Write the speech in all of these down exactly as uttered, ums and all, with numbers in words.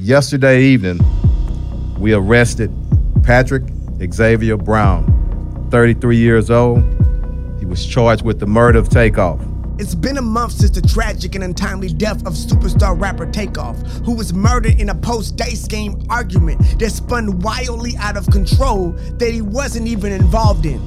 Yesterday evening, we arrested Patrick Xavier Brown, thirty-three years old. He was charged with the murder of Takeoff. It's been a month since the tragic and untimely death of superstar rapper Takeoff, who was murdered in a post-Dice game argument that spun wildly out of control that he wasn't even involved in.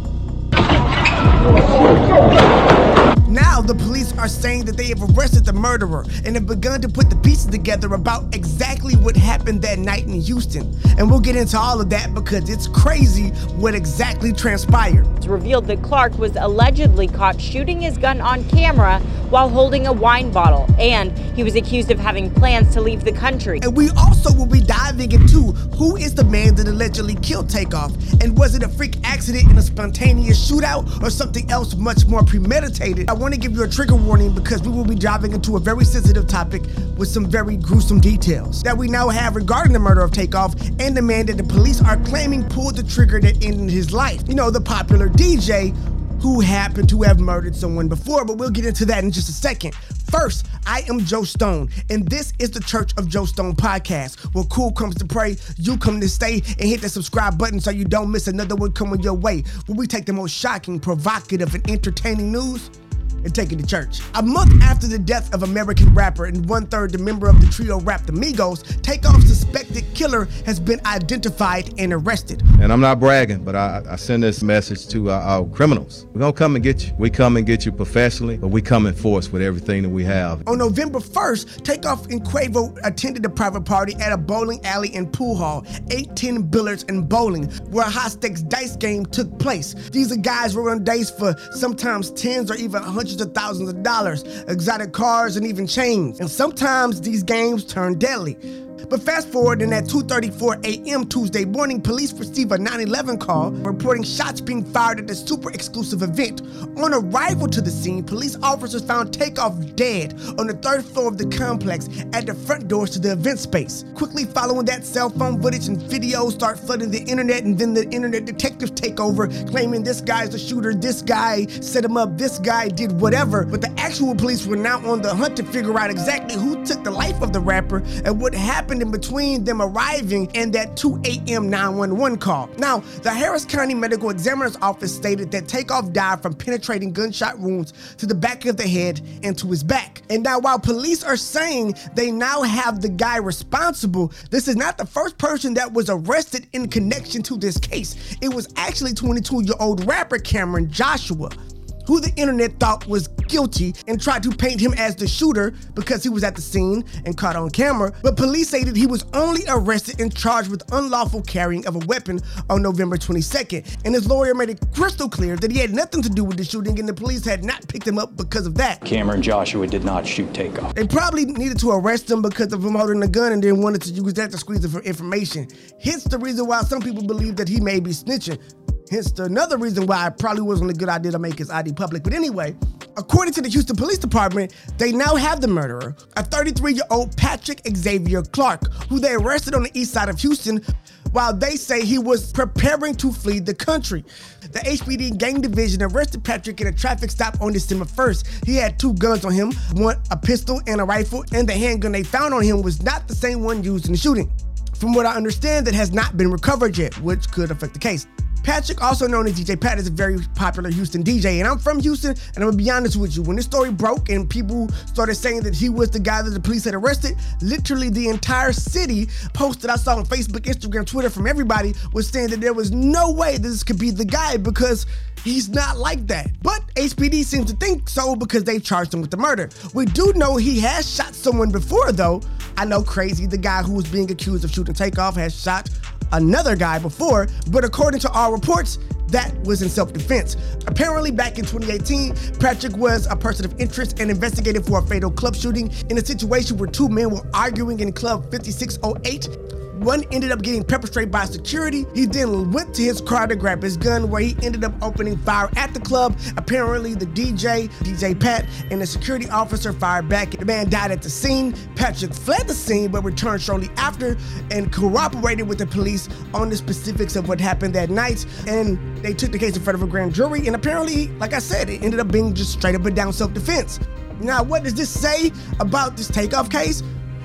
Now the police are saying that they have arrested the murderer and have begun to put the pieces together about exactly what happened that night in Houston. And we'll get into all of that because it's crazy what exactly transpired. It's revealed that Clark was allegedly caught shooting his gun on camera while holding a wine bottle, and he was accused of having plans to leave the country. And we also will be diving into who is the man that allegedly killed Takeoff, and was it a freak accident in a spontaneous shootout or something else much more premeditated? I want to give you a trigger warning because we will be diving into a very sensitive topic with some very gruesome details that we now have regarding the murder of Takeoff and the man that the police are claiming pulled the trigger that ended his life. You know, the popular D J who happened to have murdered someone before, but we'll get into that in just a second. First, I am Joe Stone, and this is the Church of Joe Stone podcast, where cool comes to pray, you come to stay, and hit the subscribe button so you don't miss another one coming your way, where we take the most shocking, provocative, and entertaining news and take it to church. A month after the death of American rapper and one-third the member of the trio Rap the Migos, Takeoff's suspected killer has been identified and arrested. And I'm not bragging, but I, I send this message to our, our criminals. We're gonna come and get you. We come and get you professionally, but we come in force with everything that we have. On November first, Takeoff and Quavo attended a private party at a bowling alley and pool hall, eight ten Billards and Bowling, where a high-stakes dice game took place. These are guys rolling dice for sometimes tens or even hundreds of thousands of dollars, exotic cars, and even chains. And sometimes these games turn deadly. But fast forward, and at two thirty-four a.m. Tuesday morning, police received a nine one one call reporting shots being fired at the super exclusive event. On arrival to the scene, police officers found Takeoff dead on the third floor of the complex at the front doors to the event space. Quickly following that, cell phone footage and videos start flooding the internet, and then the internet detectives take over, claiming this guy's the shooter, this guy set him up, this guy did whatever. But the actual police were now on the hunt to figure out exactly who took the life of the rapper and what happened in between them arriving and that two a.m. nine one one call. Now, the Harris County Medical Examiner's Office stated that Takeoff died from penetrating gunshot wounds to the back of the head and to his back. And now, while police are saying they now have the guy responsible, this is not the first person that was arrested in connection to this case. It was actually twenty-two-year-old rapper Cameron Joshua, who the internet thought was guilty and tried to paint him as the shooter because he was at the scene and caught on camera. But police say that he was only arrested and charged with unlawful carrying of a weapon on November twenty-second. And his lawyer made it crystal clear that he had nothing to do with the shooting and the police had not picked him up because of that. Cameron Joshua did not shoot Takeoff. They probably needed to arrest him because of him holding a gun and then wanted to use that to squeeze it for information. Hence the reason why some people believe that he may be snitching. Hence another reason why it probably wasn't a good idea to make his I D public. But anyway, according to the Houston Police Department, they now have the murderer, a thirty-three-year-old Patrick Xavier Clark, who they arrested on the east side of Houston while they say he was preparing to flee the country. The H P D Gang Division arrested Patrick in a traffic stop on December first. He had two guns on him, one a pistol and a rifle, and the handgun they found on him was not the same one used in the shooting. From what I understand, that has not been recovered yet, which could affect the case. Patrick, also known as D J Pat, is a very popular Houston D J, and I'm from Houston, and I'm gonna be honest with you, when this story broke and people started saying that he was the guy that the police had arrested, literally the entire city posted, I saw on Facebook, Instagram, Twitter, from everybody, was saying that there was no way this could be the guy because he's not like that. But H P D seems to think so because they charged him with the murder. We do know he has shot someone before, though. I know Crazy, the guy who was being accused of shooting Takeoff, has shot another guy before, but according to all reports, that was in self-defense. Apparently, back in twenty eighteen, Patrick was a person of interest and investigated for a fatal club shooting in a situation where two men were arguing in Club fifty-six oh eight. One ended up getting pepper sprayed by security. He then went to his car to grab his gun, where he ended up opening fire at the club. Apparently, the D J, D J Pat, and the security officer fired back. The man died at the scene. Patrick fled the scene, but returned shortly after and cooperated with the police on the specifics of what happened that night. And they took the case in front of a grand jury. And apparently, like I said, it ended up being just straight up and down self-defense. Now, what does this say about this Takeoff case?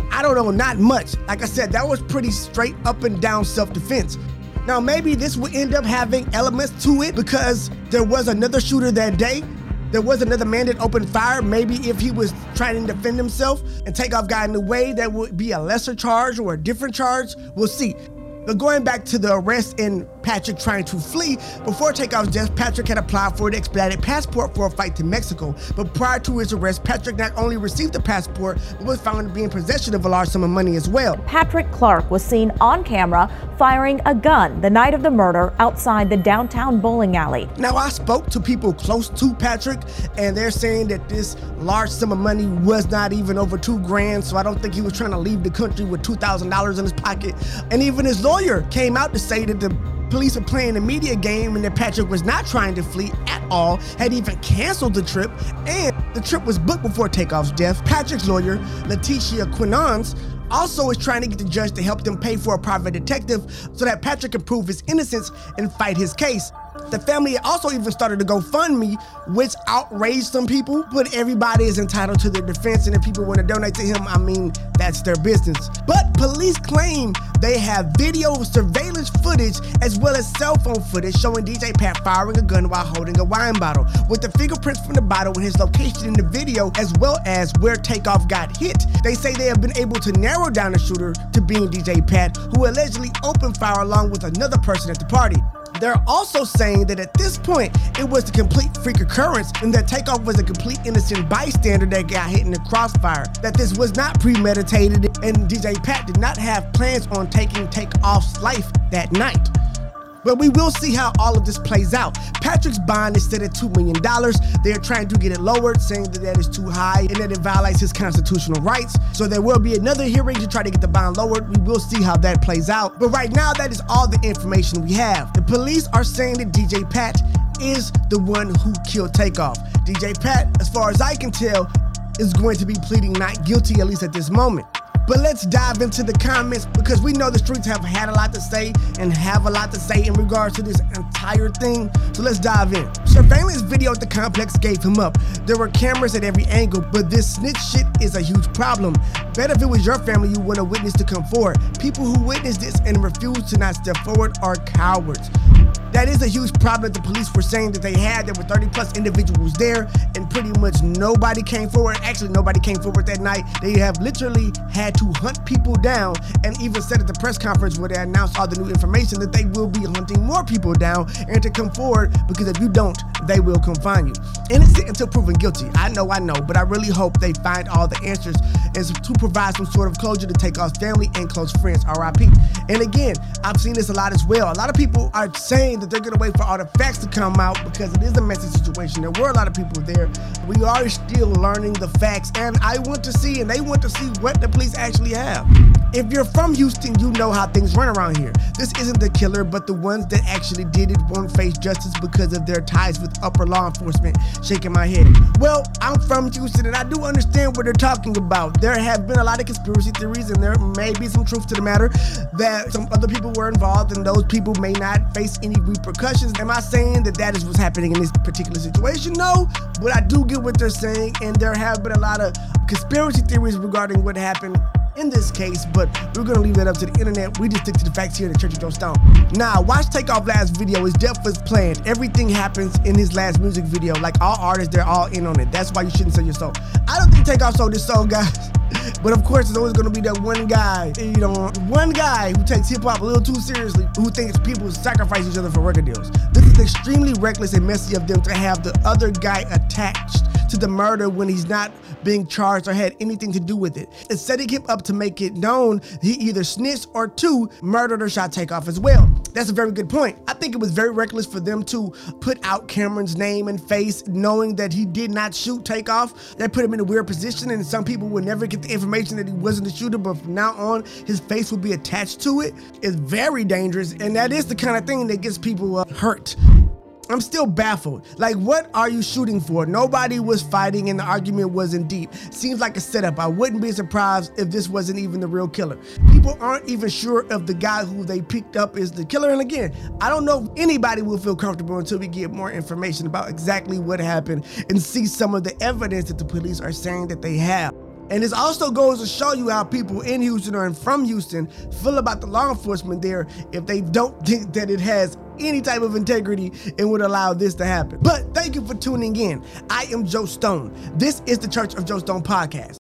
I don't know, not much. Like I said, that was pretty straight up and down self-defense. Now, maybe this would end up having elements to it because there was another shooter that day. There was another man that opened fire. Maybe if he was trying to defend himself and Takeoff got in the way, that would be a lesser charge or a different charge. We'll see. But going back to the arrest and Patrick trying to flee, before Takeoff's death, Patrick had applied for an expedited passport for a flight to Mexico. But prior to his arrest, Patrick not only received the passport, but was found to be in possession of a large sum of money as well. Patrick Clark was seen on camera firing a gun the night of the murder outside the downtown bowling alley. Now, I spoke to people close to Patrick, and they're saying that this large sum of money was not even over two grand, so I don't think he was trying to leave the country with two thousand dollars in his pocket. And even his lawyer came out to say that the police are playing a media game and that Patrick was not trying to flee at all, had even canceled the trip, and the trip was booked before Takeoff's death. Patrick's lawyer, Letitia Quinons, also is trying to get the judge to help them pay for a private detective so that Patrick can prove his innocence and fight his case. The family also even started a GoFundMe, which outraged some people, but everybody is entitled to their defense, and if people want to donate to him, I mean, that's their business. But police claim they have video surveillance footage as well as cell phone footage showing D J Pat firing a gun while holding a wine bottle, with the fingerprints from the bottle and his location in the video, as well as where Takeoff got hit. They say they have been able to narrow down the shooter to being D J Pat, who allegedly opened fire along with another person at the party. They're also saying that at this point, it was a complete freak occurrence and that Takeoff was a complete innocent bystander that got hit in the crossfire, that this was not premeditated and D J Pat did not have plans on taking Takeoff's life that night. But we will see how all of this plays out. Patrick's bond is set at two million dollars. They're trying to get it lowered, saying that that is too high and that it violates his constitutional rights. So there will be another hearing to try to get the bond lowered. We will see how that plays out. But right now, that is all the information we have. The police are saying that D J Pat is the one who killed Takeoff. D J Pat, as far as I can tell, is going to be pleading not guilty, at least at this moment. But let's dive into the comments because we know the streets have had a lot to say and have a lot to say in regards to this entire thing. So let's dive in. Surveillance video at the complex gave him up. There were cameras at every angle, but this snitch shit is a huge problem. Bet if it was your family, you want a witness to come forward. People who witnessed this and refuse to not step forward are cowards. That is a huge problem that the police were saying that they had. There were thirty plus individuals there and pretty much nobody came forward. Actually, nobody came forward that night. They have literally had to hunt people down and even said at the press conference where they announced all the new information that they will be hunting more people down and to come forward because if you don't, they will confine you. Innocent until proven guilty. I know, I know, but I really hope they find all the answers and to provide some sort of closure to Takeoff's family and close friends, R I P. And again, I've seen this a lot as well. A lot of people are saying that they're gonna wait for all the facts to come out because it is a messy situation. There were a lot of people there. We are still learning the facts and I want to see and they want to see what the police actually have. If you're from Houston, you know how things run around here. This isn't the killer, but the ones that actually did it won't face justice because of their ties with upper law enforcement. Shaking my head. Well, I'm from Houston and I do understand what they're talking about. There have been a lot of conspiracy theories and there may be some truth to the matter that some other people were involved and those people may not face any repercussions. Am I saying that that is what's happening in this particular situation? No, but I do get what they're saying and there have been a lot of conspiracy theories regarding what happened in this case, but we're gonna leave that up to the internet. We just stick to the facts here at the Church of Joe Stone. Now, watch Takeoff last video. His death was planned. Everything happens in his last music video. Like all artists, they're all in on it. That's why you shouldn't sell your soul. I don't think Takeoff sold his soul, guys. But of course, there's always gonna be that one guy, you know, one guy who takes hip hop a little too seriously, who thinks people sacrifice each other for record deals. This is extremely reckless and messy of them to have the other guy attached to the murder when he's not being charged or had anything to do with it. It's setting him up to make it known he either snitched or two, murdered or shot Takeoff as well. That's a very good point. I think it was very reckless for them to put out Cameron's name and face knowing that he did not shoot Takeoff. That put him in a weird position and some people would never get the information that he wasn't the shooter, but from now on, his face will be attached to it. It's very dangerous and that is the kind of thing that gets people uh, hurt. I'm still baffled. Like, what are you shooting for? Nobody was fighting and the argument wasn't deep. Seems like a setup. I wouldn't be surprised if this wasn't even the real killer. People aren't even sure if the guy who they picked up is the killer. And again, I don't know if anybody will feel comfortable until we get more information about exactly what happened and see some of the evidence that the police are saying that they have. And this also goes to show you how people in Houston or from Houston feel about the law enforcement there if they don't think that it has any type of integrity and would allow this to happen. But thank you for tuning in. I am Joe Stone. This is the Church of Joe Stone podcast.